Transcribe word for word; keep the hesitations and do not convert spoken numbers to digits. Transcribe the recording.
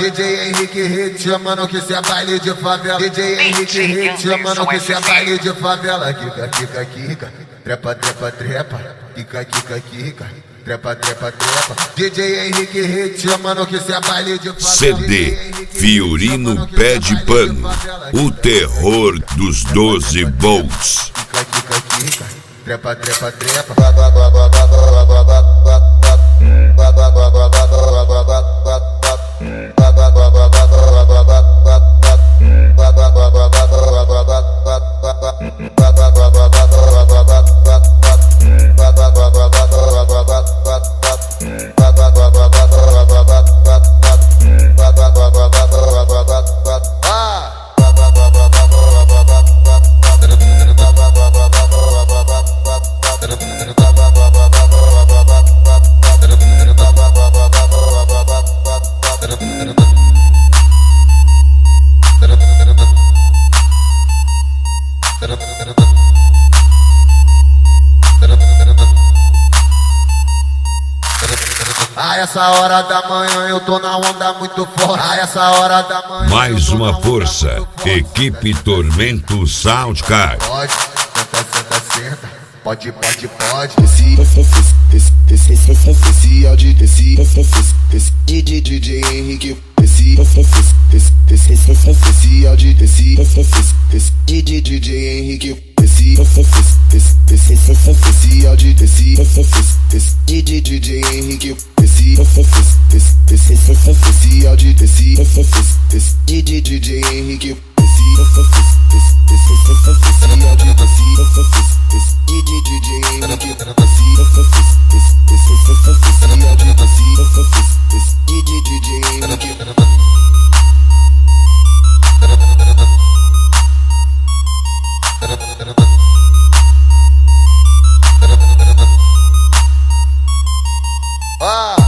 D J Henrique Hit, chamando que cê é baile de favela. D J Henrique Hit, chamando que cê é baile de favela. Kika, kika, kika, trepa, trepa, trepa. Kika, kika, kika, trepa, trepa, trepa. D J Henrique Hit, chamando que cê é baile de favela. C D Fiorino Pé de Pano, o terror dos doze volts. Kika, kika, kika, trepa, trepa, trepa. A essa hora da manhã eu tô na onda muito forte. A essa hora da manhã. Mais uma força, equipe Tormento Soundcard. Pode, senta, senta, senta. Pode, pode, pode. Desci, desci, desci, desci, desci, áudio, desci, desci, desci, D J Henrique, desci, desci, desci, desci, desci, áudio, desci, desci, D J Henrique, desci, desci, desci, desci, áudio, desci, desci, D J Henrique, desci, desci, desci, desci, áudio, desci, desci, D J Henrique, desci, desci, desci, áudio, desci. Ah!